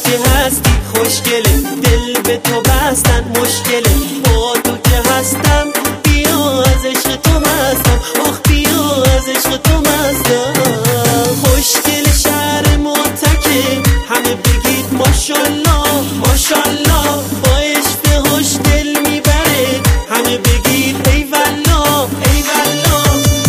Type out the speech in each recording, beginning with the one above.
که هستی خوشگله، دل به تو بستن مشکله. با تو که هستم بیا از عشق تو مستم، آخ بیا از عشق تو مستم. خوشگل شهر متکه همه بگید ماشالله ماشالله، با عشق خوش دل میبره همه بگید ای والله ای والله.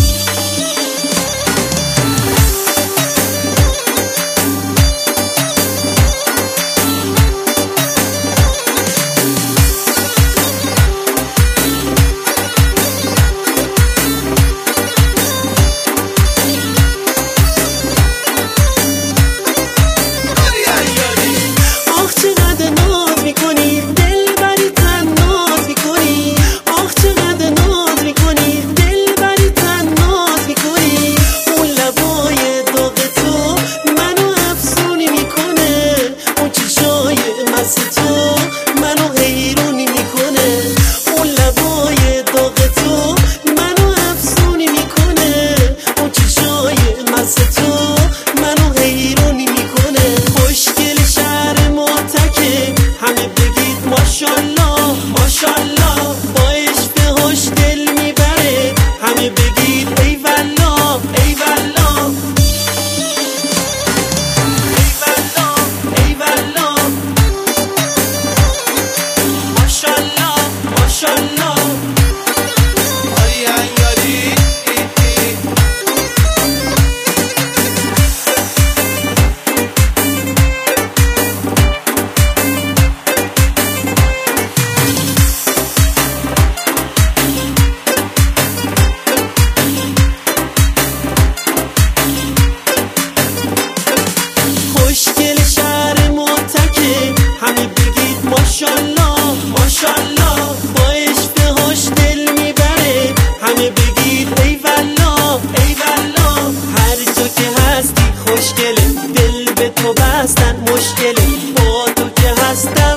ماشالله ماشالله، با عشق خوش دل میبره همه بگید ای والله ای والله ای والله ای والله. ماشالله ماشالله خوشگل شهر متکه همه بگید ماشالله ماشالله، با عشق خوش دل میبره همه بگید ای والله ای والله. هر جا که هستی خوشگله، دل به تو بستن مشکله. با تو که هستم